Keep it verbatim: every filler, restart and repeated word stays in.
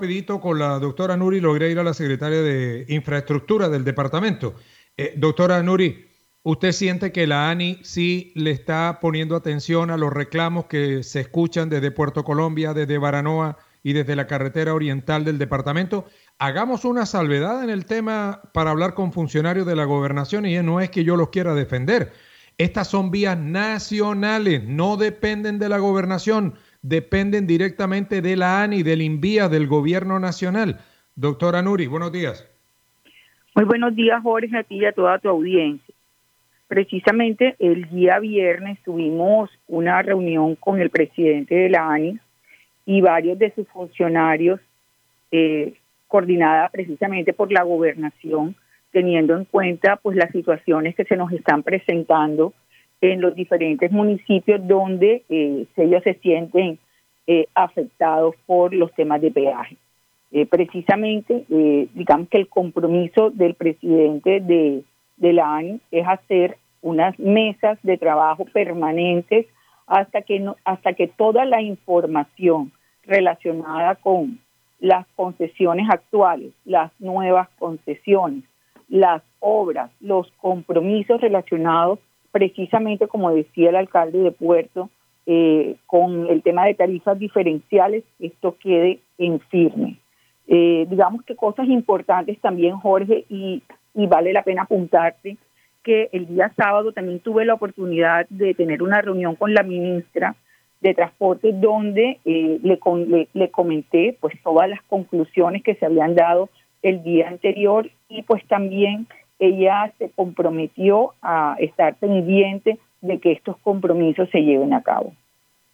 Rapidito con la doctora Nuri, logré ir a la secretaria de Infraestructura del departamento. Eh, doctora Nuri, ¿usted siente que la ANI sí le está poniendo atención a los reclamos que se escuchan desde Puerto Colombia, desde Baranoa y desde la carretera oriental del departamento? Hagamos una salvedad en el tema para hablar con funcionarios de la gobernación y no es que yo los quiera defender. Estas son vías nacionales, no dependen de la gobernación, dependen directamente de la ANI, del INVIA, del gobierno nacional. Doctora Nuri, buenos días. Muy buenos días, Jorge, a ti y a toda tu audiencia. Precisamente el día viernes tuvimos una reunión con el presidente de la ANI y varios de sus funcionarios, eh, coordinada precisamente por la gobernación, teniendo en cuenta pues las situaciones que se nos están presentando en los diferentes municipios donde eh, ellos se sienten eh, afectados por los temas de peaje. Eh, precisamente, eh, digamos que el compromiso del presidente de, de la ANI es hacer unas mesas de trabajo permanentes hasta que, no, hasta que toda la información relacionada con las concesiones actuales, las nuevas concesiones, las obras, los compromisos relacionados precisamente, como decía el alcalde de Puerto, eh, con el tema de tarifas diferenciales, esto quede en firme. Eh, digamos que cosas importantes también, Jorge, y, y vale la pena apuntarte, que el día sábado también tuve la oportunidad de tener una reunión con la ministra de Transporte donde eh, le, le, le comenté pues todas las conclusiones que se habían dado el día anterior y pues también ella se comprometió a estar pendiente de que estos compromisos se lleven a cabo.